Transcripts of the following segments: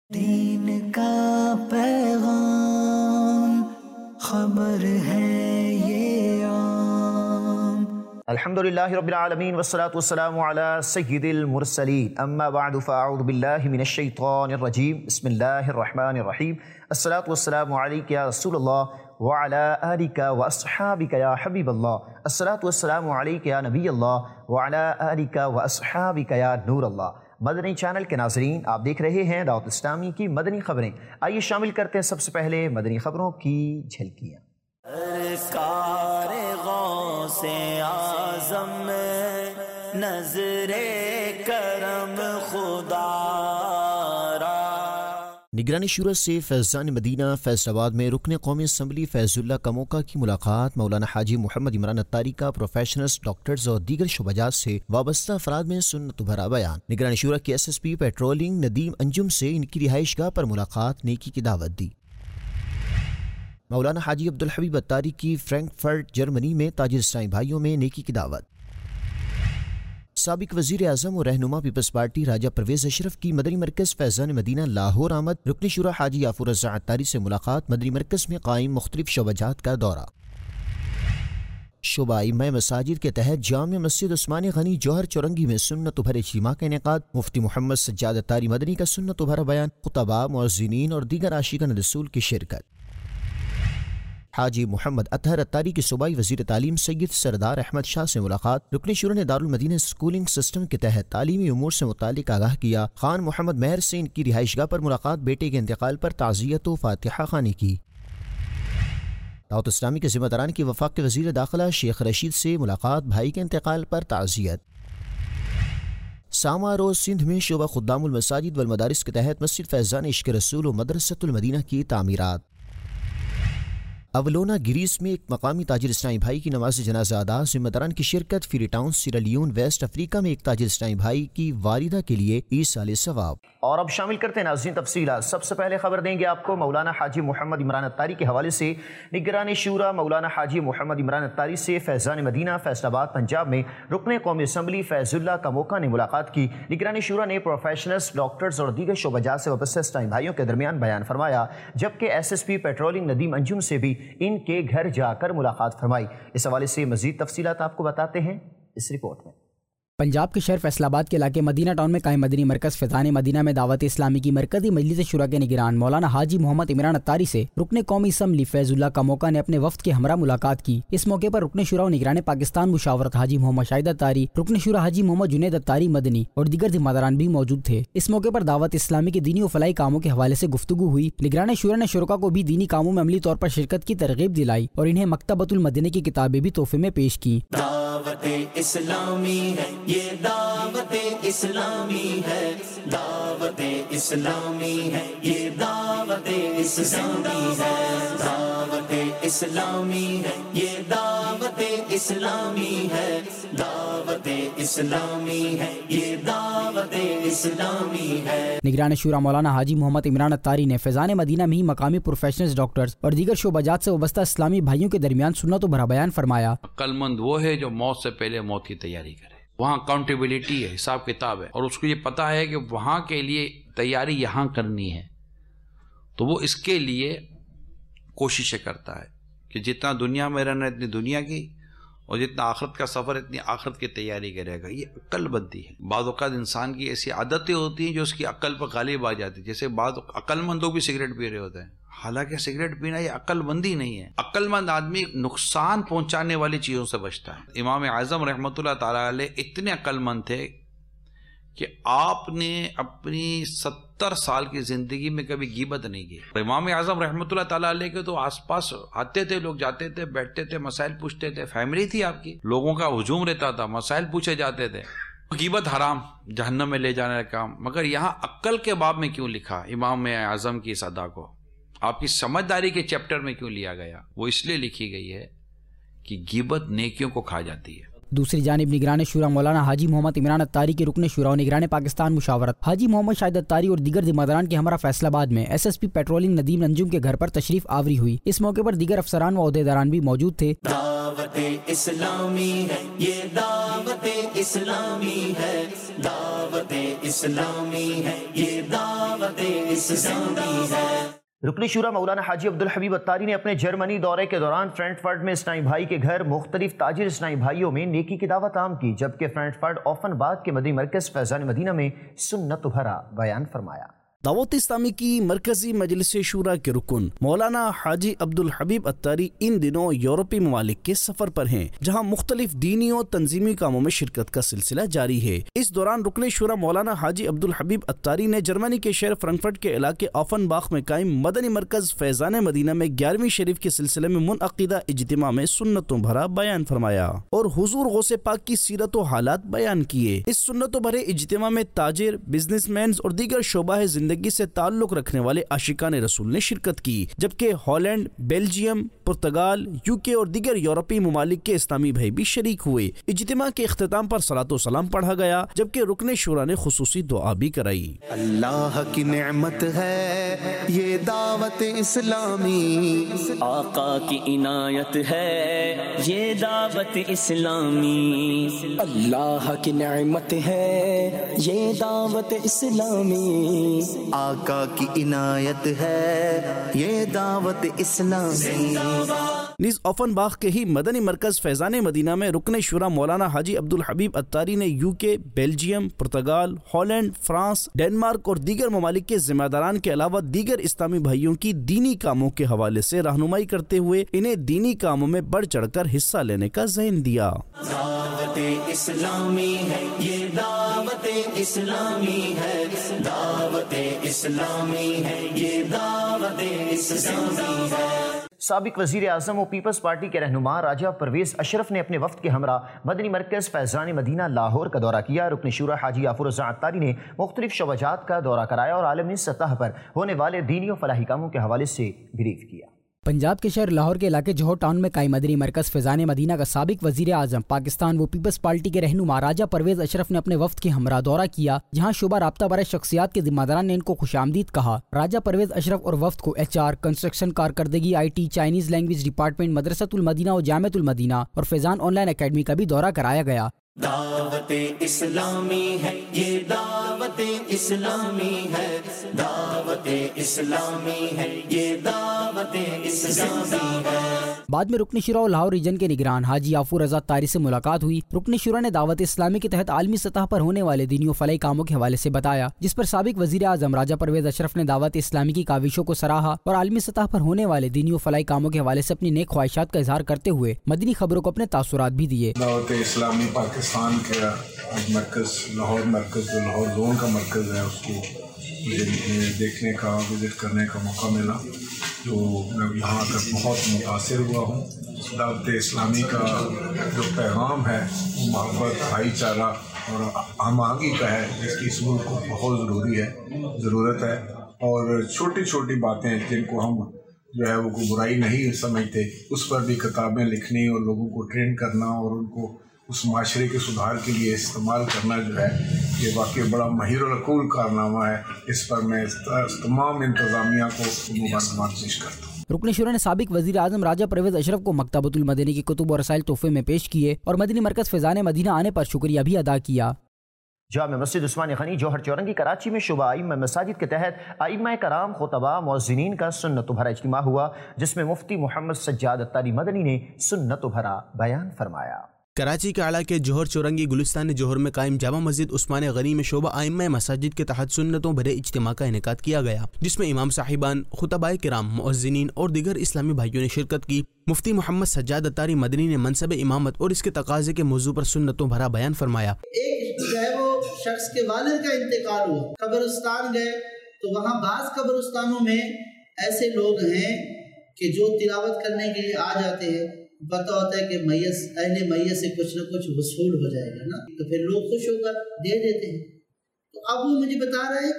دین کا پیغام خبر ہے یہ عام۔ الحمدللہ رب العالمین والصلاة والسلام علی سید المرسلین، اما بعد فاعوذ باللہ من الشیطان الرجیم، بسم اللہ الرحمن الرحیم۔ الصلاة والسلام علیک یا رسول اللہ وعلی آلک واصحابک یا حبیب اللہ، الصلاة والسلام علیک یا نبی اللہ وعلی آلک واصحابک یا نور اللہ۔ مدنی چینل کے ناظرین، آپ دیکھ رہے ہیں دعوت اسلامی کی مدنی خبریں۔ آئیے شامل کرتے ہیں سب سے پہلے مدنی خبروں کی جھلکیاں۔ سرکار غوث اعظم میں نظر کرم خدا را۔ نگرانی شورا سے فیضان مدینہ فیصل آباد میں رکن قومی اسمبلی فیض اللہ کموکا کی ملاقات۔ مولانا حاجی محمد عمران اتاری کا پروفیشنلز، ڈاکٹرز اور دیگر شعبہ جات سے وابستہ افراد میں سنت بھرا بیان۔ نگرانی شورا کے S S P patrolling Nadeem Anjum سے ان کی رہائش گاہ پر ملاقات، نیکی کی دعوت دی۔ مولانا حاجی عبدالحبیب اتاری کی فرینکفرٹ جرمنی میں تاجر اسلامی بھائیوں میں نیکی کی دعوت۔ سابق وزیر اعظم اور رہنما پیپلز پارٹی راجہ پرویز اشرف کی مدنی مرکز فیضان مدینہ لاہور آمد۔ رکن شورا حاجی یافور رضا اتاری سے ملاقات، مدنی مرکز میں قائم مختلف شعبہ جات کا دورہ۔ شعبہ ائمہ مساجد کے تحت جامع مسجد عثمان غنی جوہر چورنگی میں سنت بھرے اجتماع کا انعقاد۔ مفتی محمد سجاد اتاری مدنی کا سنت بھرا بیان، خطباء، مؤذنین اور دیگر عاشقان رسول کی شرکت۔ حاجی محمد اطہر اتاری کے صوبائی وزیر تعلیم سید سردار احمد شاہ سے ملاقات۔ رکن شورا نے دارالمدینہ اسکولنگ سسٹم کے تحت تعلیمی امور سے متعلق آگاہ کیا۔ خان محمد مہر سے ان کی رہائش گاہ پر ملاقات، بیٹے کے انتقال پر تعزیت و فاتحہ خوانی کی۔ دعوت اسلامی کے ذمہ داران کی وفاقی وزیر داخلہ شیخ رشید سے ملاقات، بھائی کے انتقال پر تعزیت۔ ساما روز سندھ میں شعبہ خدام المساجد والمدارس کے تحت مسجد فیضان عشق رسول و مدرسۃ المدینہ کی تعمیرات۔ اولونا گریس میں ایک مقامی تاجر اسلامی بھائی کی نماز جنازہ ادا، ذمہ داران کی شرکت۔ Freetown Sierra Leone West افریقہ میں ایک تاجر اسلامی بھائی کی والدہ کے لیے ایصال ثواب۔ اور اب شامل کرتے ہیں ناظرین تفصیلات۔ سب سے پہلے خبر دیں گے آپ کو مولانا حاجی محمد عمران اتاری کے حوالے سے۔ نگرانی شورا مولانا حاجی محمد عمران اتاری سے فیضان مدینہ فیصل آباد پنجاب میں رکن قومی اسمبلی فیض اللہ کموکا نے ملاقات کی۔ نگرانی شورا نے پروفیشنلز، ڈاکٹرز اور دیگر شعبہ جات سے وابستہ اسلامی بھائیوں کے درمیان بیان فرمایا، جبکہ S S P patrolling Nadeem Anjum سے بھی ان کے گھر جا کر ملاقات فرمائی۔ اس حوالے سے مزید تفصیلات آپ کو بتاتے ہیں اس رپورٹ میں۔ پنجاب کے شہر فیصل آباد کے علاقے مدینہ ٹاؤن میں قائم مدنی مرکز فیضان مدینہ میں دعوت اسلامی کی مرکزی مجلس شورا کے نگران مولانا حاجی محمد عمران اتاری سے رکن قومی اسمبلی فیض اللہ کموکا نے اپنے وفد کے ہمراہ ملاقات کی۔ اس موقع پر رکن شورا و نگران پاکستان مشاورت حاجی محمد شاہد اتاری، رکن شورا حاجی محمد جنید اتاری مدنی اور دیگر ذمہ داران بھی موجود تھے۔ اس موقع پر دعوت اسلامی کے دینی و فلاحی کاموں کے حوالے سے گفتگو ہوئی۔ نگران شورا نے شرکاء کو بھی دینی کاموں میں عملی طور پر شرکت کی ترغیب دلائی اور انہیں مکتبۃ المدینہ کی کتابیں بھی تحفے میں پیش کی۔ دعوت اسلامی ہے یہ، دعوت اسلامی ہے، دعوت اسلامی ہے یہ، دعوت اسلامی ہے، دعوت اسلامی ہے یہ، دعوت اسلامی ہے، دعوت اسلامی ہے یہ، دعوت اسلامی ہے۔ نگران شورا مولانا حاجی محمد عمران اتاری نے فیضان مدینہ میں ہی مقامی پروفیشنلز، ڈاکٹرز اور دیگر شعبہ جات سے وابستہ اسلامی بھائیوں کے درمیان سنت و بھرا بیان فرمایا۔ عقل مند وہ ہے جو موت سے پہلے موت کی تیاری کرے۔ وہاں اکاؤنٹیبلٹی ہے، حساب کتاب ہے، اور اس کو یہ پتہ ہے کہ وہاں کے لیے تیاری یہاں کرنی ہے، تو وہ اس کے لیے کوششیں کرتا ہے کہ جتنا دنیا میں رہنا اتنی دنیا کی، اور جتنا آخرت کا سفر اتنی آخرت کی تیاری کرے گا۔ یہ عقل بندی ہے۔ بعض اوقات انسان کی ایسی عادتیں ہوتی ہیں جو اس کی عقل پر غالب آ جاتی ہیں، جیسے بعض عقل مند لوگ بھی سگریٹ پی رہے ہوتے ہیں، حالانکہ سگریٹ پینا یہ عقل مندی نہیں ہے۔ عقل مند آدمی نقصان پہنچانے والی چیزوں سے بچتا ہے۔ امام اعظم رحمۃ اللہ تعالیٰ علیہ اتنے عقل مند تھے کہ آپ نے اپنی 70 سال کی زندگی میں کبھی غیبت نہیں کی۔ امام اعظم رحمۃ اللہ تعالیٰ علیہ کے تو آس پاس آتے تھے لوگ، جاتے تھے، بیٹھتے تھے، مسائل پوچھتے تھے، فیملی تھی آپ کی، لوگوں کا ہجوم رہتا تھا، مسائل پوچھے جاتے تھے۔ غیبت حرام، جہنم میں لے جانے کا کام، مگر یہاں عقل کے باب میں کیوں لکھا امام اعظم کی صدا کو؟ آپ کی سمجھداری کے چیپٹر میں کیوں لیا گیا؟ وہ اس لیے لکھی گئی ہے کہ غیبت نیکیوں کو کھا جاتی ہے۔ دوسری جانب نگران شورا مولانا حاجی محمد عمران اتاری کے رکن شورا و نگران پاکستان مشاورت حاجی محمد شاہد اتاری اور دیگر ذمہ کے ہمراہ فیصل آباد میں S S P patrolling Nadeem Anjum کے گھر پر تشریف آوری ہوئی۔ اس موقع پر دیگر افسران و عہدیداران بھی موجود تھے۔ دعوت اسلامی ہے یہ دعوت اسلامی ہے، دعوت اسلامی ہے یہ دعوت اسلامی ہے۔ رکن شورا مولانا حاجی عبدالحبیب اتاری نے اپنے جرمنی دورے کے دوران فرینکفرٹ میں اسلامی بھائی کے گھر مختلف تاجر اسلامی بھائیوں میں نیکی کی دعوت عام کی، جبکہ فرینکفرٹ اوفنباغ کے مدنی مرکز فیضان مدینہ میں سنت بھرا بیان فرمایا۔ دعوت اسلامی کی مرکزی مجلس شورا کے رکن مولانا حاجی عبدالحبیب اتاری ان دنوں یورپی ممالک کے سفر پر ہیں، جہاں مختلف دینی اور تنظیمی کاموں میں شرکت کا سلسلہ جاری ہے۔ اس دوران رکن شورا مولانا حاجی عبدالحبیب اتاری نے جرمنی کے شہر فرینکفرٹ کے علاقے اوفنباغ میں قائم مدنی مرکز فیضان مدینہ میں 11ویں شریف کے سلسلے میں منعقدہ اجتماع میں سنتوں بھرا بیان فرمایا اور حضور غوث پاک کی سیرت و حالات بیان کیے۔ اس سنتوں بھرے اجتماع میں تاجر، بزنس مینز اور دیگر شعبہ زندگی سے تعلق رکھنے والے عاشقان رسول نے شرکت کی، جبکہ ہالینڈ، بیلجیم، پرتگال، یوکے اور دیگر یورپی ممالک کے اسلامی بھائی بھی شریک ہوئے۔ اجتماع کے اختتام پر صلاۃ و سلام پڑھا گیا، جبکہ رکن شورا نے خصوصی دعا بھی کرائی۔ اللہ کی نعمت ہے یہ دعوت اسلامی، آقا کی عنایت ہے یہ دعوت اسلامی، اللہ کی نعمت ہے یہ دعوت اسلامی، آقا کی عنایت ہے یہ دعوت اسلامی۔ نیز اوفنباغ کے ہی مدنی مرکز فیضان مدینہ میں رکن شورا مولانا حاجی عبدالحبیب اتاری نے UK, Belgium, Portugal, Holland, France, Denmark اور دیگر ممالک کے ذمہ داران کے علاوہ دیگر اسلامی بھائیوں کی دینی کاموں کے حوالے سے رہنمائی کرتے ہوئے انہیں دینی کاموں میں بڑھ چڑھ کر حصہ لینے کا ذہن دیا۔ دعوت اسلامی ہے یہ دعوت اسلامی ہے، دعوت اسلامی ہے یہ دعوت اسلامی ہے۔ سابق وزیر اعظم و پیپلز پارٹی کے رہنما راجہ پرویز اشرف نے اپنے وفد کے ہمراہ مدنی مرکز فیضان مدینہ لاہور کا دورہ کیا۔ رکن شورا حاجی یافور رضا اتاری نے مختلف شعبات کا دورہ کرایا اور عالمی سطح پر ہونے والے دینی و فلاحی کاموں کے حوالے سے بریف کیا۔ پنجاب کے شہر لاہور کے علاقے جوہر ٹاؤن میں قائم مدنی مرکز فیضان مدینہ کا سابق وزیر اعظم پاکستان و پیپلز پارٹی کے رہنما راجہ پرویز اشرف نے اپنے وفد کے ہمراہ دورہ کیا، جہاں شعبہ رابطہ برائے شخصیات کے ذمہ داران نے ان کو خوش آمدید کہا۔ راجہ پرویز اشرف اور وفد کو HR، کنسٹرکشن کارکردگی، IT، چائنیز لینگویج ڈپارٹمنٹ، مدرسۃ المدینہ و جامعۃ المدینہ اور فیضان آن لائن اکیڈمی کا بھی دورہ کرایا گیا۔ دعوت اسلامی ہے یہ دعوت اسلامی ہے، دعوت اسلامی ہے یہ دعوت اسلامی ہے۔ بعد میں رکن شورا و لاہور ریجن کے نگران حاجی یافور رضا اتاری سے ملاقات ہوئی۔ رکن شورا نے دعوت اسلامی کے تحت عالمی سطح پر ہونے والے دینی و فلاحی کاموں کے حوالے سے بتایا، جس پر سابق وزیر اعظم راجہ پرویز اشرف نے دعوت اسلامی کی کاوشوں کو سراہا اور عالمی سطح پر ہونے والے دینی و فلاحی کاموں کے حوالے سے اپنی نیک خواہشات کا اظہار کرتے ہوئے مدنی خبروں کو اپنے تاثرات بھی دیے۔ دعوت اسلامی پاکستان کا مرکز لاہور مرکز جو لاہور زون کا مرکز ہے، اس کو مجھے دیکھنے کا، وزٹ کرنے کا موقع ملا، جو میں یہاں آ کر بہت متاثر ہوا ہوں۔ دعوت اسلامی کا جو پیغام ہے وہ محبت، بھائی چارہ اور ہم آہنگی کا ہے، جس کی اس ملک کو بہت ضرورت ہے۔ اور چھوٹی چھوٹی باتیں جن کو ہم جو ہے وہ کوئی برائی نہیں سمجھتے، اس پر بھی کتابیں لکھنی اور لوگوں کو ٹرین کرنا اور ان کو اس معاشرے کے سدھار کے لیے استعمال کرنا جو ہے یہ واقعی بڑا مہیر العقول کارنامہ ہے۔ اس پر میں تمام انتظامیہ کو مبارکباد پیش کرتا ہوں۔ رکن شورا نے سابق وزیر اعظم راجہ پرویز اشرف کو مکتبۃ المدینہ کی کتب اور رسائل تحفے میں پیش کیے اور مدنی مرکز فیضان مدینہ آنے پر شکریہ بھی ادا کیا۔ جامع مسجد عثمان غنی جوہر چورنگی کراچی میں شعبہ ائمہ مساجد کے تحت ائمہ کرام، خطباء، مؤذنین کا سنت بھرا اجتماع ہوا، جس میں مفتی محمد سجاد اتاری مدنی نے سنت بھرا بیان فرمایا۔ کراچی کے علاقے جوہر چورنگی گلستان جوہر میں قائم جامع مسجد عثمان غنی میں شعبہ ائمہ مساجد کے تحت سنتوں بھرے اجتماع کا انعقاد کیا گیا، جس میں امام صاحبان، خطباء کرام، مؤذنین اور دیگر اسلامی بھائیوں نے شرکت کی۔ مفتی محمد سجاد اتاری مدنی نے منصب امامت اور اس کے تقاضے کے موضوع پر سنتوں بھرا بیان فرمایا۔ ایک جو ہے وہ شخص کے والد کا انتقال ہوا، قبرستان گئے تو وہاں بعض قبرستانوں میں ایسے لوگ ہیں کہ جو تلاوت کرنے کے لیے آ جاتے ہیں، پتہ ہوتا ہے کہ اہل میت سے کچھ نہ کچھ وصول ہو جائے گا نا، تو پھر لوگ خوش ہو کر دے دیتے ہیں۔ تو اب وہ مجھے بتا رہا ہے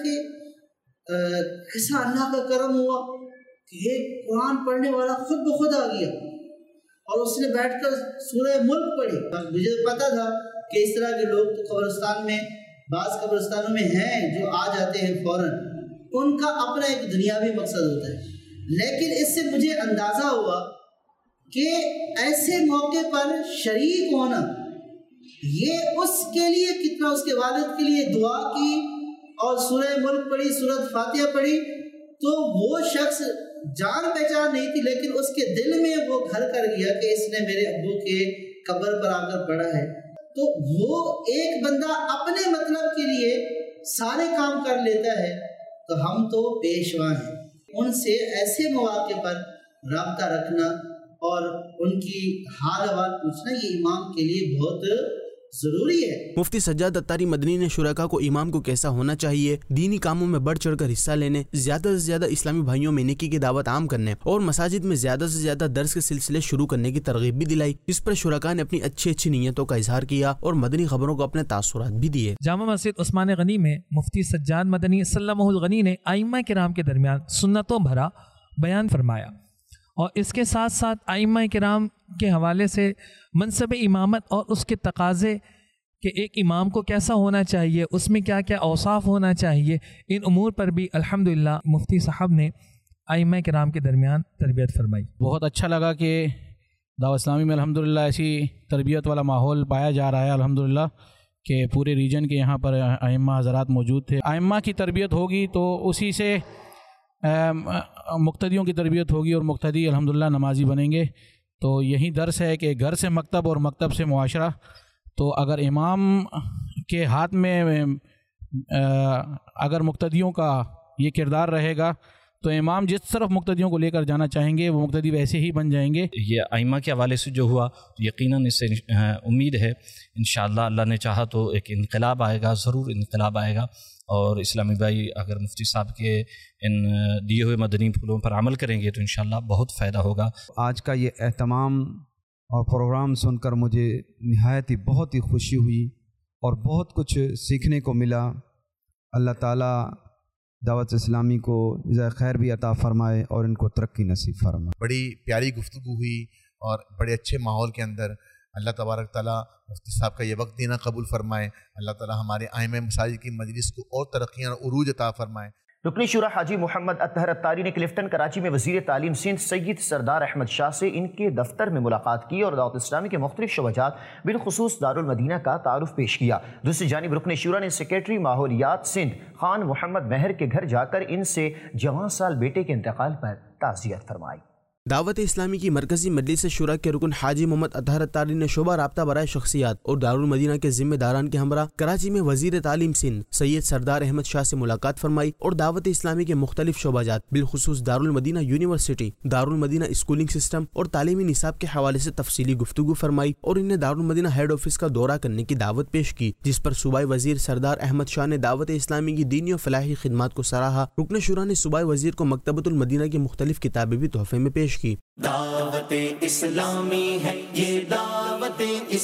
کہ ایسا اللہ کا کرم ہوا کہ ایک قرآن پڑھنے والا خود بخود آ گیا اور اس نے بیٹھ کر سورہ ملک پڑھی. مجھے پتا تھا کہ اس طرح کے لوگ تو قبرستان میں بعض قبرستانوں میں ہیں جو آ جاتے ہیں فوراً، ان کا اپنا ایک دنیاوی مقصد ہوتا ہے. لیکن اس سے مجھے اندازہ ہوا کہ ایسے موقع پر شریک ہونا یہ اس کے لیے کتنا، اس کے والد کے لیے دعا کی اور سورہ ملک پڑھی، سورۃ فاتحہ پڑھی، تو وہ شخص جان پہچان نہیں تھی لیکن اس کے دل میں وہ گھر کر گیا کہ اس نے میرے ابو کے قبر پر آ کر پڑھا ہے. تو وہ ایک بندہ اپنے مطلب کے لیے سارے کام کر لیتا ہے تو ہم تو پیشوا ہیں. ان سے ایسے مواقع پر رابطہ رکھنا اور ان کی حال احوال پوچھنا یہ امام کے لیے بہت ضروری ہے. مفتی سجاد اتاری مدنی نے شرکاء کو امام کو کیسا ہونا چاہیے، دینی کاموں میں بڑھ چڑھ کر حصہ لینے، زیادہ سے زیادہ اسلامی بھائیوں میں نیکی کی دعوت عام کرنے اور مساجد میں زیادہ سے زیادہ درس کے سلسلے شروع کرنے کی ترغیب بھی دلائی، جس پر شرکاء نے اپنی اچھی نیتوں کا اظہار کیا اور مدنی خبروں کو اپنے تاثرات بھی دیے. جامع مسجد عثمان غنی میں مفتی سجاد مدنی سلمہ الغنی نے ائمہ کرام کے درمیان سنتوں بھرا بیان فرمایا اور اس کے ساتھ ساتھ ائمہ کرام کے حوالے سے منصب امامت اور اس کے تقاضے کہ ایک امام کو کیسا ہونا چاہیے، اس میں کیا کیا اوصاف ہونا چاہیے، ان امور پر بھی الحمدللہ مفتی صاحب نے ائمہ کرام کے درمیان تربیت فرمائی. بہت اچھا لگا کہ دعوت اسلامی میں الحمدللہ ایسی تربیت والا ماحول پایا جا رہا ہے الحمدللہ کہ پورے ریجن کے یہاں پر ائمہ حضرات موجود تھے. ائمہ کی تربیت ہوگی تو اسی سے مقتدیوں کی تربیت ہوگی اور مقتدی الحمدللہ نمازی بنیں گے. تو یہی درس ہے کہ گھر سے مکتب اور مکتب سے معاشرہ. تو اگر امام کے ہاتھ میں اگر مقتدیوں کا یہ کردار رہے گا تو امام جس طرف مقتدیوں کو لے کر جانا چاہیں گے وہ مقتدی ویسے ہی بن جائیں گے. یہ ائمہ کے حوالے سے جو ہوا یقیناً اس سے امید ہے انشاءاللہ اللہ نے چاہا تو ایک انقلاب آئے گا، ضرور انقلاب آئے گا. اور اسلامی بھائی اگر مفتی صاحب کے ان دیے ہوئے مدنی پھولوں پر عمل کریں گے تو انشاءاللہ بہت فائدہ ہوگا. آج کا یہ اہتمام اور پروگرام سن کر مجھے نہایت ہی بہت ہی خوشی ہوئی اور بہت کچھ سیکھنے کو ملا. اللہ تعالیٰ دعوت اسلامی کو جزائے خیر بھی عطا فرمائے اور ان کو ترقی نصیب فرمائے. بڑی پیاری گفتگو ہوئی اور بڑے اچھے ماحول کے اندر اللہ تبارک تعالیٰ مفتی صاحب کا یہ وقت دینا قبول فرمائے. اللہ تعالیٰ ہمارے ائمہ مساجد کی مجلس کو اور ترقیاں اور عروج عطا فرمائے. رکن شورا حاجی محمد اطہر اتاری نے کلفٹن کراچی میں وزیر تعلیم سندھ سید سردار احمد شاہ سے ان کے دفتر میں ملاقات کی اور دعوت اسلامی کے مختلف شعبات بالخصوص دارالمدینہ کا تعارف پیش کیا. دوسری جانب رکن شورا نے سیکریٹری ماحولیات سندھ خان محمد مہر کے گھر جا کر ان سے جوان سال بیٹے کے انتقال پر تعزیت فرمائی. دعوت اسلامی کی مرکزی مجلس شورا کے رکن حاجی محمد اطہر اتاری نے شعبہ رابطہ برائے شخصیات اور دارالمدینہ کے ذمہ داران کے ہمراہ کراچی میں وزیر تعلیم سندھ سید سردار احمد شاہ سے ملاقات فرمائی اور دعوت اسلامی کے مختلف شعبہ جات بالخصوص Darulmadina university, Darulmadina schooling system اور تعلیمی نصاب کے حوالے سے تفصیلی گفتگو فرمائی اور انہیں دارالمدینہ ہیڈ آفس کا دورہ کرنے کی دعوت پیش کی، جس پر صوبائی وزیر سردار احمد شاہ نے دعوت اسلامی کی دینی و فلاحی خدمات کو سراہا. رکن شورا نے صوبائی وزیر کو مکتبۃ المدینہ کی مختلف کتابیں بھی تحفے میں پیش کی. دعوت اسلامی ہے یہ دعوت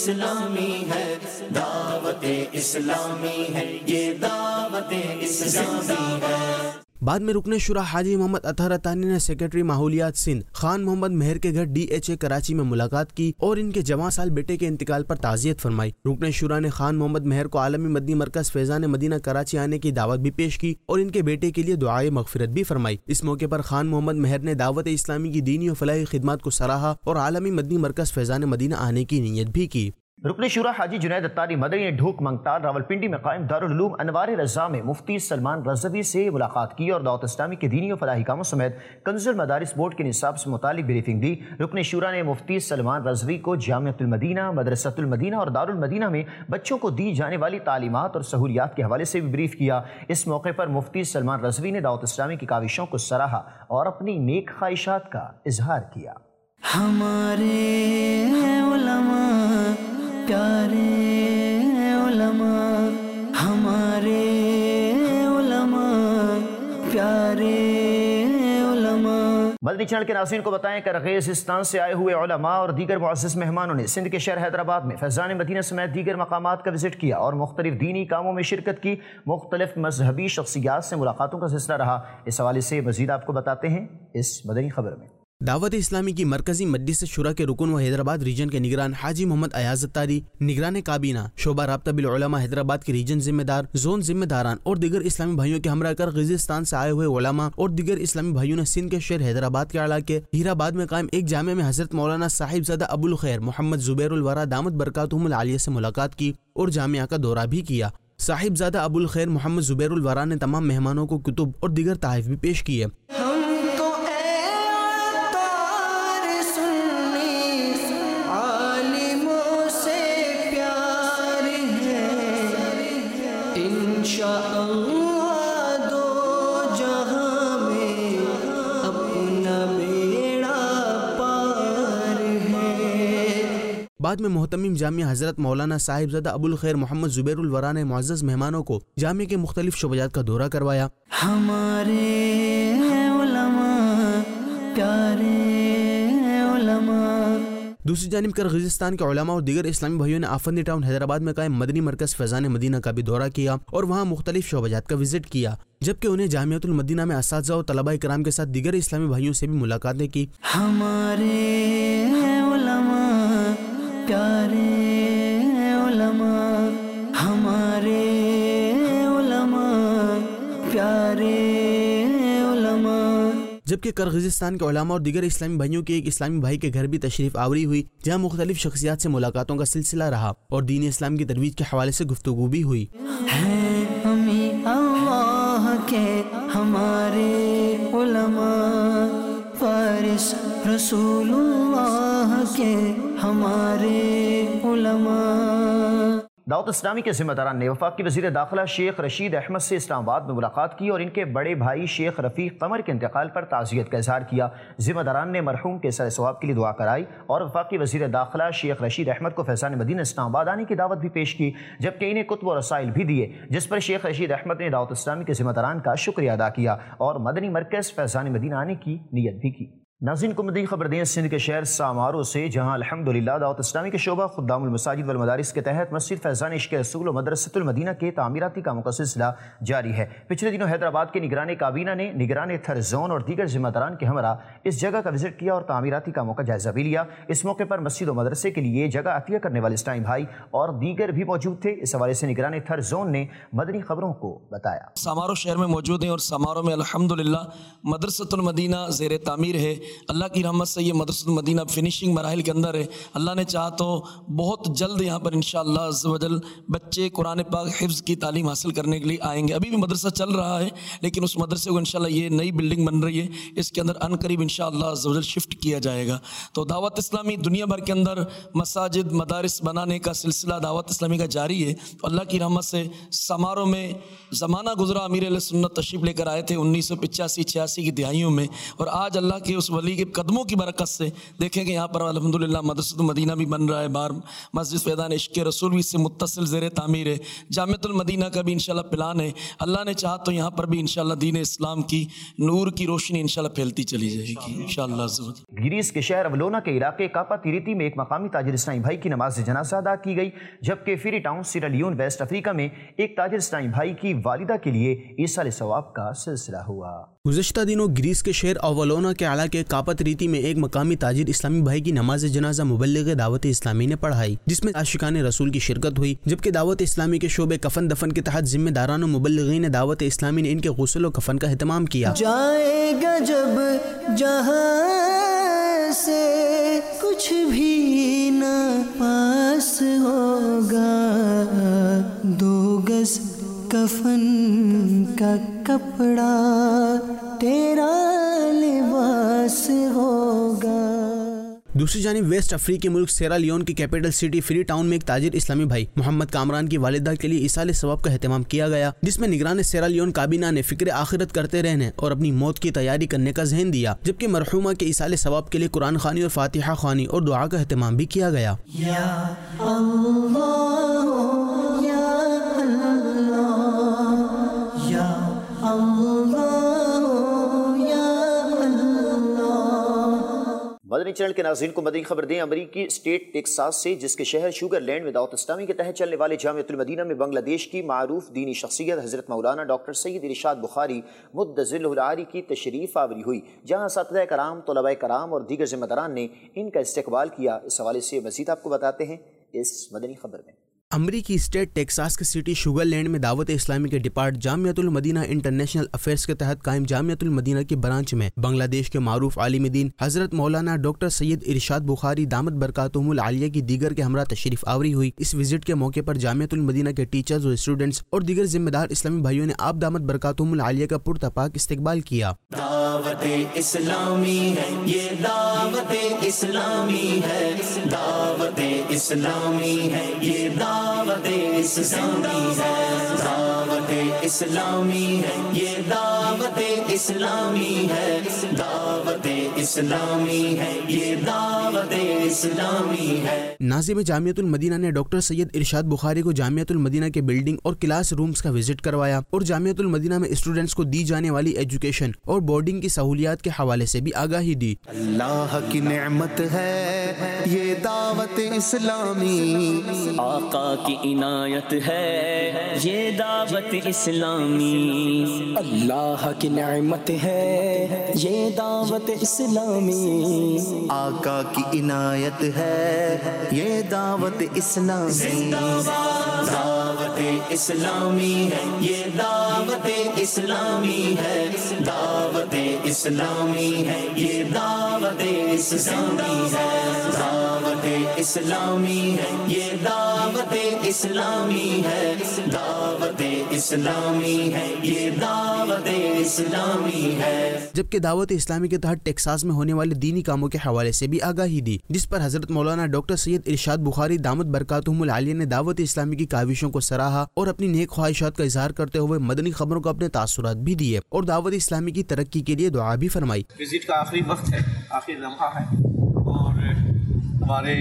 اسلامی ہے، دعوت اسلامی ہے یہ دعوت اسلامی ہے. بعد میں رکن شورا حاجی محمد اطہر اتانی نے سیکریٹری ماحولیات سندھ خان محمد مہر کے گھر DHA کراچی میں ملاقات کی اور ان کے جوان سال بیٹے کے انتقال پر تعزیت فرمائی. رکن شورا نے خان محمد مہر کو عالمی مدنی مرکز فیضان مدینہ کراچی آنے کی دعوت بھی پیش کی اور ان کے بیٹے کے لیے دعائے مغفرت بھی فرمائی. اس موقع پر خان محمد مہر نے دعوت اسلامی کی دینی و فلاحی خدمات کو سراہا اور عالمی مدنی مرکز فیضان مدینہ آنے کی نیت بھی کی. رکن شورا حاجی جنید اتاری مدنی نے ڈھوک منگتال راولپنڈی میں قائم دارالعلوم انوار رضا میں مفتی سلمان رضوی سے ملاقات کی اور دعوت اسلامی کے دینی و فلاحی کاموں سمیت کنز المدارس بورڈ کے نصاب سے متعلق بریفنگ دی. رکن شورا نے مفتی سلمان رضوی کو جامعۃ المدینہ، مدرسۃ المدینہ اور دارالمدینہ میں بچوں کو دی جانے والی تعلیمات اور سہولیات کے حوالے سے بھی بریف کیا. اس موقع پر مفتی سلمان رضوی نے دعوت اسلامی کی کاوشوں کو سراہا اور اپنی نیک خواہشات کا اظہار کیا. ہمارے علماء پیارے علماء، ہمارے علماء پیارے علماء. مدنی چینل کے ناظرین کو بتائیں کہ قرغیزستان سے آئے ہوئے علماء اور دیگر معزز مہمانوں نے سندھ کے شہر حیدرآباد میں فیضان مدینہ سمیت دیگر مقامات کا وزٹ کیا اور مختلف دینی کاموں میں شرکت کی. مختلف مذہبی شخصیات سے ملاقاتوں کا سلسلہ رہا. اس حوالے سے مزید آپ کو بتاتے ہیں اس مدنی خبر میں. دعوت اسلامی کی مرکزی مجلس شورا کے رکن و حیدرآباد ریجن کے نگران حاجی محمد ایاز اتاری، نگران کابینہ شعبہ رابطہ بالعلماء حیدرآباد کے ریجن ذمہ دار، زون ذمہ داران اور دیگر اسلامی بھائیوں کے ہمراہ کر قرغیزستان سے آئے ہوئے علماء اور دیگر اسلامی بھائیوں نے سندھ کے شہر حیدرآباد کے علاقے ہیرآباد میں قائم ایک جامع میں حضرت مولانا صاحب زادہ ابو الخیر محمد زبیر الورا دامت برکاتہم العالیہ سے ملاقات کی اور جامعہ کا دورہ بھی کیا۔ صاحب زادہ ابو الخیر محمد زبیر الورا نے تمام مہمانوں کو کتب اور دیگر تحائف بھی پیش کیے۔ بعد میں محتمم جامعہ حضرت مولانا صاحب زادہ ابو الخیر محمد زبیر الورا نے معزز مہمانوں کو جامعہ کے مختلف شعبات کا دورہ کروایا۔ ہمارے علماء پیارے علماء۔ دوسری جانب قرغیزستان کے علماء اور دیگر اسلامی بھائیوں نے آفندی ٹاؤن حیدرآباد میں قائم مدنی مرکز فیضان مدینہ کا بھی دورہ کیا اور وہاں مختلف شعبات کا وزٹ کیا، جبکہ انہیں جامعۃ المدینہ میں اساتذہ اور طلباء کرام کے ساتھ دیگر اسلامی بھائیوں سے بھی ملاقاتیں کی۔ ہمارے علماء پیارے علماء، ہمارے علماء پیارے علماء۔ جبکہ قرغیزستان کے علماء اور دیگر اسلامی بھائیوں کے ایک اسلامی بھائی کے گھر بھی تشریف آوری ہوئی، جہاں مختلف شخصیات سے ملاقاتوں کا سلسلہ رہا اور دین اسلام کی ترویج کے حوالے سے گفتگو بھی ہوئی۔ ہمیں اللہ کے ہمارے علماء، فارس رسول اللہ کے ہمارے علماء۔ دعوت اسلامی کے ذمہ داران نے وفاقی وزیر داخلہ شیخ رشید احمد سے اسلام آباد میں ملاقات کی اور ان کے بڑے بھائی شیخ رفیق قمر کے انتقال پر تعزیت کا اظہار کیا۔ ذمہ داران نے مرحوم کے سر ثواب کے لیے دعا کرائی اور وفاقی وزیر داخلہ شیخ رشید احمد کو فیضان مدینہ اسلام آباد آنے کی دعوت بھی پیش کی، جبکہ انہیں کتب و رسائل بھی دیے، جس پر شیخ رشید احمد نے دعوت اسلامی کے ذمہ داران کا شکریہ ادا کیا اور مدنی مرکز فیضان مدینہ آنے کی نیت بھی کی۔ ناظرین کو مدنی خبر دیں سندھ کے شہر سامارو سے، جہاں الحمدللہ دعوت اسلامی کے شعبہ خدام المساجد والمدارس کے تحت مسجد فیضان عشق رسول و مدرسۃ المدینہ کے تعمیراتی کاموں کا سلسلہ جاری ہے۔ پچھلے دنوں حیدرآباد کے نگران کابینہ نے نگران تھر زون اور دیگر ذمہ داران کے ہمراہ اس جگہ کا وزٹ کیا اور تعمیراتی کاموں کا جائزہ بھی لیا۔ اس موقع پر مسجد و مدرسے کے لیے جگہ عطیہ کرنے والے اسلامی بھائی اور دیگر بھی موجود تھے۔ اس حوالے سے نگران تھر زون نے مدنی خبروں کو بتایا۔ سامارو شہر میں موجود ہیں اور سامارو میں الحمدللہ مدرسۃ المدینہ زیر تعمیر ہے۔ اللہ کی رحمت سے یہ مدرسۃ المدینہ فنیشنگ مراحل کے اندر ہے۔ اللہ نے چاہا تو بہت جلد یہاں پر انشاءاللہ عز و جل بچے قرآن پاک حفظ کی تعلیم حاصل کرنے کے لیے آئیں گے۔ ابھی بھی مدرسہ چل رہا ہے، لیکن اس مدرسے کو انشاءاللہ یہ نئی بلڈنگ بن رہی ہے، اس کے اندر ان قریب انشاءاللہ عز و جل شفٹ کیا جائے گا۔ تو دعوت اسلامی دنیا بھر کے اندر مساجد مدارس بنانے کا سلسلہ دعوت اسلامی کا جاری ہے۔ تو اللہ کی رحمت سے سمارو میں زمانہ گزرا امیر علیہ سنت تشریف لے کر آئے تھے 1985-86 کی دہائیوں میں، اور آج اللہ کے اس ولی کے قدموں کی برکت سے دیکھیں کہ یہاں پر الحمدللہ مدرسۃ المدینہ بھی بن رہا ہے، بار مسجد فیضان عشق رسول بھی اس سے متصل زیر تعمیر ہے، جامعۃ المدینہ کا بھی انشاءاللہ پلان ہے۔ اللہ نے چاہا تو یہاں پر بھی انشاءاللہ دین اسلام کی نور کی روشنی انشاءاللہ پھیلتی چلی جائے گی انشاءاللہ۔ گریس کے شہر اولونا کے علاقے کاپا تیریتی میں ایک مقامی تاجر اسلامی بھائی کی نماز جنازہ ادا کی گئی، جبکہ Freetown Sierra Leone West افریقہ میں ایک تاجر اسلامی بھائی کی والدہ کے لیے ایصال ثواب کا سلسلہ ہوا۔ گزشتہ دنوں گریس کے شہر اولونا کے علاقے کاپا تیریتی میں ایک مقامی تاجر اسلامی بھائی کی نماز جنازہ مبلغ دعوت اسلامی نے پڑھائی، جس میں عاشقان رسول کی شرکت ہوئی، جبکہ دعوت اسلامی کے شعبے کفن دفن کے تحت ذمہ داران و مبلغین دعوت اسلامی نے ان کے غسل و کفن کا اہتمام کیا۔ جائے گا جب جہاں سے کچھ بھی نہ پاس ہوگا، 2 گز کفن کا کپڑا تیرا لباس ہوگا۔ دوسری جانب ویسٹ افریقی ملک سیرا لیون کی کیپٹل سٹی فری ٹاؤن میں ایک تاجر اسلامی بھائی محمد کامران کی والدہ کے لیے ایصال ثواب کا اہتمام کیا گیا، جس میں نگران سیرا لیون کابینہ نے فکر آخرت کرتے رہنے اور اپنی موت کی تیاری کرنے کا ذہن دیا، جبکہ مرحومہ کے ایصال ثواب کے لیے قرآن خوانی اور فاتحہ خوانی اور دعا کا اہتمام بھی کیا گیا۔ یا اللہ یا اللہ یا اللہ یا اللہ۔ مدنی چینل کے ناظرین کو مدنی خبر دیں۔ امریکی اسٹیٹ ٹیکساس سے، جس کے شہر شوگر لینڈ میں دعوت اسلامی کے تحت چلنے والے جامعۃ المدینہ میں بنگلہ دیش کی معروف دینی شخصیت حضرت مولانا ڈاکٹر سید ارشاد بخاری مدظلہ العالی کی تشریف آوری ہوئی، جہاں اساتذہ کرام، طلباء کرام اور دیگر ذمہ داران نے ان کا استقبال کیا۔ اس حوالے سے مزید آپ کو بتاتے ہیں اس مدنی خبر میں۔ امریکی اسٹیٹ ٹیکساس کے سٹی شوگر لینڈ میں دعوت اسلامی کے ڈپارٹ جامعۃ المدینہ انٹرنیشنل افیئرز کے تحت قائم جامعۃ المدینہ کی برانچ میں بنگلہ دیش کے معروف عالم دین حضرت مولانا ڈاکٹر سید ارشاد بخاری دامت برکاتہم العالیہ کی دیگر کے ہمراہ تشریف آوری ہوئی۔ اس وزٹ کے موقع پر جامعۃ المدینہ کے ٹیچرز اور اسٹوڈنٹس اور دیگر ذمہ دار اسلامی بھائیوں نے آپ دامت برکاتہم العالیہ کا پرتپاک استقبال کیا۔ دعوت اسلامی ہے یہ، دعوت اسلامی ہے، دعوت اسلامی ہے یہ، دعوت اسلامی ہے، دعوت اسلامی ہے یہ، دعوت اسلامی ہے، دعوت اسلامی ہے یہ، دعوت اسلامی ہے۔ ناظم جامعۃ المدینہ نے ڈاکٹر سید ارشاد بخاری کو جامعۃ المدینہ کے بلڈنگ اور کلاس رومز کا وزٹ کروایا اور جامعۃ المدینہ میں اسٹوڈنٹس کو دی جانے والی ایجوکیشن اور بورڈنگ کی سہولیات کے حوالے سے بھی آگاہی دی۔ اللہ کی نعمت ہے یہ دعوت اسلامی، آقا کی عنایت ہے یہ دعوت اسلامی، اللہ کی نعمت ہے یہ دعوت اسلامی، آقا کی عنایت ہے یہ دعوت اسلامی، دعوت اسلامی ہے یہ، دعوت اسلامی ہے، دعوت اسلامی ہے یہ، دعوت اسلامی ہے، دعوت اسلامی ہے یہ، دعوت اسلامی ہے، دعوت اسلامی ہے یہ، دعوت اسلامی ہے۔ جبکہ دعوت اسلامی کے تحت ٹیکساس میں ہونے والے دینی کاموں کے حوالے سے بھی آگاہی دی، جس پر حضرت مولانا ڈاکٹر سید ارشاد بخاری دامت برکاتہم العالیہ نے دعوت اسلامی کی کاوشوں کو سراہا اور اپنی نیک خواہشات کا اظہار کرتے ہوئے مدنی خبروں کو اپنے تاثرات بھی دیے اور دعوت اسلامی کی ترقی کے لیے دعا بھی فرمائی۔ وزٹ کا آخری وقت ہے، آخری لمحہ ہے، اور ہمارے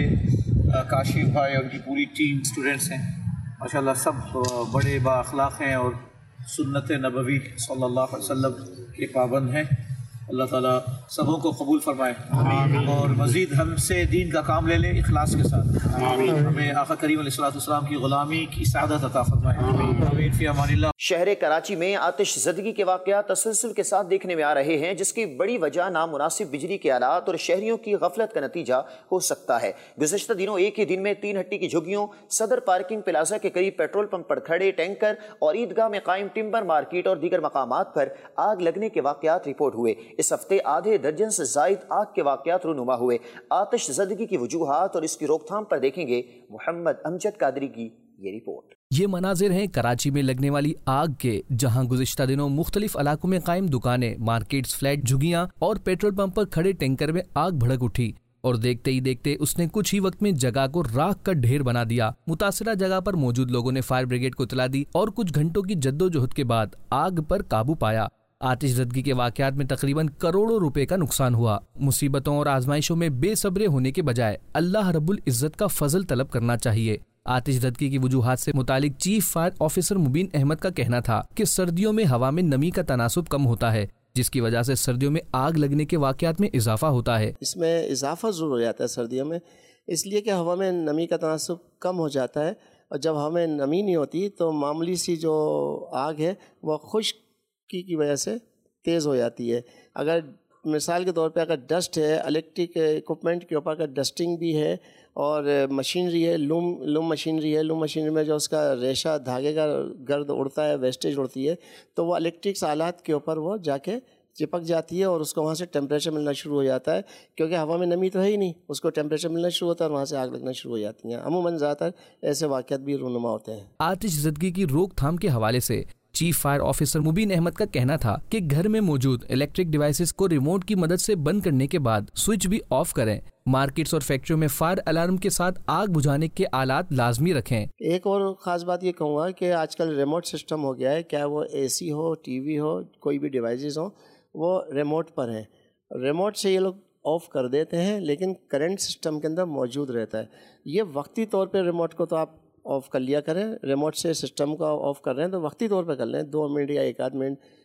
کاشف بھائی اور ان کی پوری ٹیم اسٹوڈنٹس ہیں، ماشاءاللہ سب بڑے با اخلاق ہیں اور سنت نبوی صلی اللہ علیہ وسلم کے پابند ہیں۔ اللہ تعالیٰ سبوں کو قبول فرمائے اور مزید ہم سے دین کا کام لے لیں اخلاص کے ساتھ، ہمیں آقا کریم علیہ الصلوۃ والسلام کی غلامی کی سعادت عطا فرمائے، آمین فی امان اللہ۔ شہر کراچی میں آتش زدگی کے واقعات تسلسل کے ساتھ دیکھنے میں آ رہے ہیں، جس کی بڑی وجہ نامناسب بجلی کے آلات اور شہریوں کی غفلت کا نتیجہ ہو سکتا ہے۔ گزشتہ دنوں ایک ہی دن میں 3 ہٹی کی جھگیوں، صدر پارکنگ پلازا کے قریب پیٹرول پمپ پر کھڑے ٹینکر اور عیدگاہ میں قائم ٹمبر مارکیٹ اور دیگر مقامات پر آگ لگنے کے واقعات رپورٹ ہوئے۔ اس ہفتے آدھے درجن سے زائد آگ کے واقعات رونما ہوئے۔ آتش زدگی کی وجوہات اور اس کی روک تھام پر دیکھیں گے محمد امجد قادری کی یہ رپورٹ۔ یہ مناظر ہیں کراچی میں لگنے والی آگ کے، جہاں گزشتہ دنوں مختلف علاقوں میں قائم دکانیں، مارکیٹس، فلیٹ، جھگیاں اور پیٹرول پمپ پر کھڑے ٹینکر میں آگ بھڑک اٹھی اور دیکھتے ہی دیکھتے اس نے کچھ ہی وقت میں جگہ کو راکھ کا ڈھیر بنا دیا۔ متاثرہ جگہ پر موجود لوگوں نے فائر بریگیڈ کو اطلاع دی اور کچھ گھنٹوں کی جدوجہد کے بعد آگ پر قابو پایا۔ آتش زدگی کے واقعات میں تقریباً کروڑوں روپے کا نقصان ہوا۔ مصیبتوں اور آزمائشوں میں بے صبرے ہونے کے بجائے اللہ رب العزت کا فضل طلب کرنا چاہیے۔ آتش زدگی کی وجوہات سے متعلق chief fire officer Mubeen Ahmed کا کہنا تھا کہ سردیوں میں ہوا میں نمی کا تناسب کم ہوتا ہے، جس کی وجہ سے سردیوں میں آگ لگنے کے واقعات میں اضافہ ہوتا ہے۔ اس میں اضافہ ضرور ہو جاتا ہے سردیوں میں، اس لیے کہ ہوا میں نمی کا تناسب کم ہو جاتا ہے، اور جب ہوا میں نمی نہیں ہوتی تو معمولی سی جو آگ ہے وہ خشکی کی وجہ سے تیز ہو جاتی ہے۔ اگر مثال کے طور پہ اگر ڈسٹ ہے، الیکٹرک اکوپمنٹ کے اوپر اگر ڈسٹنگ بھی ہے اور مشینری ہے، لوم مشینری ہے، لوم مشینری میں جو اس کا ریشہ دھاگے کا گرد اڑتا ہے، ویسٹیج اڑتی ہے، تو وہ الیکٹرکس آلات کے اوپر وہ جا کے چپک جاتی ہے اور اس کو وہاں سے ٹیمپریچر ملنا شروع ہو جاتا ہے، کیونکہ ہوا میں نمی تو ہے ہی نہیں، اس کو ٹیمپریچر ملنا شروع ہوتا ہے اور وہاں سے آگ لگنا شروع ہو جاتی ہیں۔ عموماً زیادہ تر ایسے واقعات بھی رونما ہوتے ہیں۔ آتش زدگی کی روک تھام کے حوالے سے chief fire officer Mubeen Ahmed کا کہنا تھا کہ گھر میں موجود الیکٹرک ڈیوائسز کو ریموٹ کی مدد سے بند کرنے کے بعد سوئچ بھی آف کریں۔ مارکیٹس اور فیکٹریوں میں فائر الارم کے ساتھ آگ بجھانے کے آلات لازمی رکھیں۔ ایک اور خاص بات یہ کہوں گا کہ آج کل ریموٹ سسٹم ہو گیا ہے، کیا وہ اے سی ہو، ٹی وی ہو، کوئی بھی ڈیوائسز ہوں، وہ ریموٹ پر ہیں۔ ریموٹ سے یہ لوگ آف کر دیتے ہیں، لیکن کرنٹ سسٹم کے اندر موجود رہتا ہے۔ یہ وقتی طور پہ ریموٹ کو تو آپ آف کر لیا کریں، ریموٹ سے سسٹم کو آف کر رہے ہیں تو وقتی طور پہ کر لیں، 2 منٹ یا 1 آدھ منٹ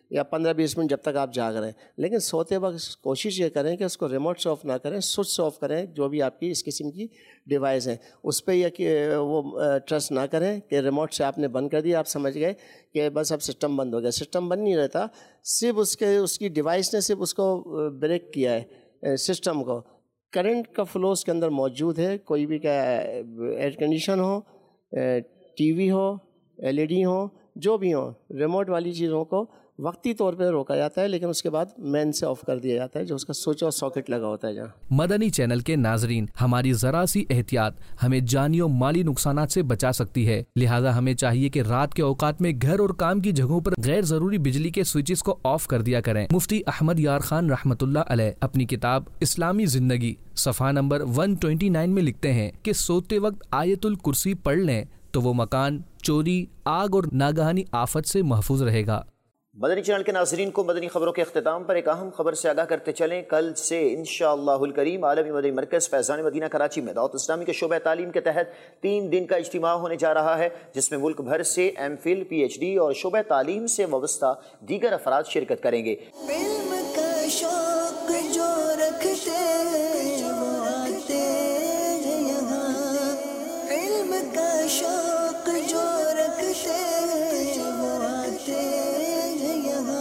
یا 15-20 منٹ جب تک آپ جاگ رہے ہیں. لیکن سوتے وقت کوشش یہ کریں کہ اس کو ریموٹ سے آف نہ کریں, سوئچ سے آف کریں. جو بھی آپ کی اس قسم کی ڈیوائس ہیں اس پہ یہ کہ وہ ٹرسٹ نہ کریں کہ ریموٹ سے آپ نے بند کر دیا, آپ سمجھ گئے کہ بس اب سسٹم بند ہو گیا. سسٹم بند نہیں رہتا, صرف اس کی ڈیوائس نے صرف اس کو بریک کیا ہے سسٹم کو. کرنٹ کا فلو اس کے اندر موجود ہے. کوئی بھی کیا ایئر کنڈیشن ہو, ٹی وی ہو, LED ہو, جو بھی ہوں, ریموٹ والی چیزوں کو وقتی طور پہ روکا جاتا ہے, لیکن اس کے بعد مین سے آف کر دیا جاتا ہے جو اس کا سوئچ اور ساکٹ لگا ہوتا ہے. جہاں مدنی چینل کے ناظرین, ہماری ذرا سی احتیاط ہمیں جانی و مالی نقصانات سے بچا سکتی ہے, لہذا ہمیں چاہیے کہ رات کے اوقات میں گھر اور کام کی جگہوں پر غیر ضروری بجلی کے سوئچز کو آف کر دیا کریں. مفتی احمد یار خان رحمۃ اللہ علیہ اپنی کتاب اسلامی زندگی صفحہ نمبر 129 میں لکھتے ہیں کہ سوتے وقت آیت الکرسی پڑھ لیں تو وہ مکان چوری, آگ اور ناگہانی آفت سے محفوظ رہے گا. مدنی چینل کے ناظرین کو مدنی خبروں کے اختتام پر ایک اہم خبر سے آگاہ کرتے چلیں. کل سے انشاءاللہ الکریم عالمی مدنی مرکز فیضان مدینہ کراچی میں دعوت اسلامی کے شعبہ تعلیم کے تحت 3 دن کا اجتماع ہونے جا رہا ہے, جس میں ملک بھر سے MPhil, PhD اور شعبہ تعلیم سے وابستہ دیگر افراد شرکت کریں گے. علم کا شوق جو رکھتے وہ آتے ہیں یہاں, علم کا شوق جو رکھتے وہ آتے ہیں یہاں.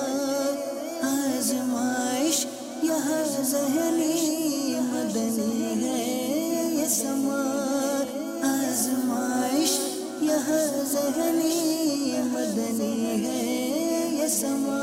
آزمائش یہاں ذہنی مدنی ہے یہ سما, آزمائش یہاں ذہنی مدنی ہے یہ سما.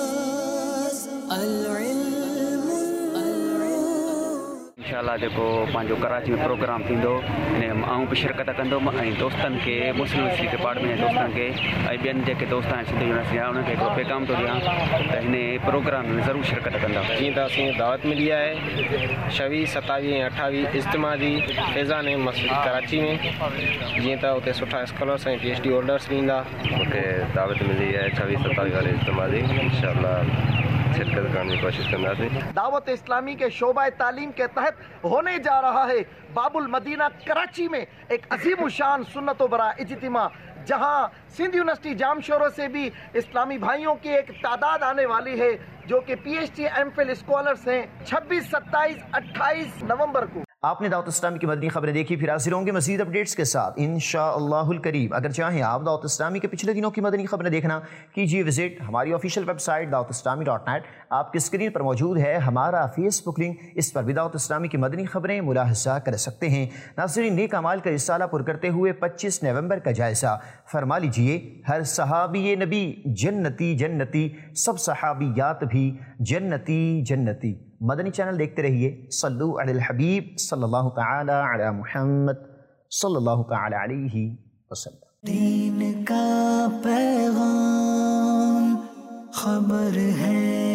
इंशाअल्लाह जेको पंहिंजो कराची में प्रोग्राम थींदो इन आऊं बि शिरकत कंदुमि ऐं दोस्तनि खे मुस्लिम यूनिवर्सिटी डिपार्टमेंट जे दोस्तनि खे ऐं ॿियनि जेके दोस्त आहिनि सिंधी यूनिवर्सिटी जा उन्हनि खे हिकिड़ो पैगाम थो ॾियां त हिन प्रोग्राम में ज़रूरु शिरकत कंदा. जीअं त असांखे दावत मिली आहे 26, 27 ऐं 28 इज्तिमा जी फैज़ान मस्जिद कराची में, जीअं त उते सुठा स्कॉलर्स ऐं PhD होल्डर्स बि ईंदा. मूंखे दावत मिली है 26, 27 वाले इज्तिमा जी, इंशाअल्लाह शिरकत करने की कोशिश करना. दावत इस्लामी के शोबा तालीम के तहत होने जा रहा है बाबुल मदीना कराची में एक अजीम शान सुन्नत बरा इज्तिमा, जहां सिंध यूनिवर्सिटी जामशोरों से भी इस्लामी भाइयों की एक तादाद आने वाली है जो कि PhD MPhil स्कॉलर्स हैं. 26, 27, 28 नवंबर को आपने दावत इस्लामी की मदनी खबरें देखी. फिर हाजिर होंगे मजीद अपडेट्स के साथ इंशाअल्लाहुल करीम. अगर चाहें आप दावत इस्लामी के पिछले दिनों की मदनी खबरें देखना, कीजिए विजिट हमारी ऑफिशियल वेबसाइट दावतिस्लामी.net. आपकी स्क्रीन पर मौजूद है हमारा फेसबुक लिंक, इस पर भी दावत इस्लामी की मदनी खबरें मुलाहजा कर सकते हैं. नाज़रीन, नेक अमाल का रिसाला पुर करते हुए 25 नवंबर का जायज़ा फरमा लीजिए. हर सहाबी नबी जन्नती जन्नती, सब सहाबियात भी जन्नती जन्नती. मदनी चैनल देखते रहिए. सल्लु अलल हबीब सल्लल्लाहु तआला अला मुहम्मद सल्लल्लाहु तआला अलैहि वसल्लम. दीन का पैगाम खबर है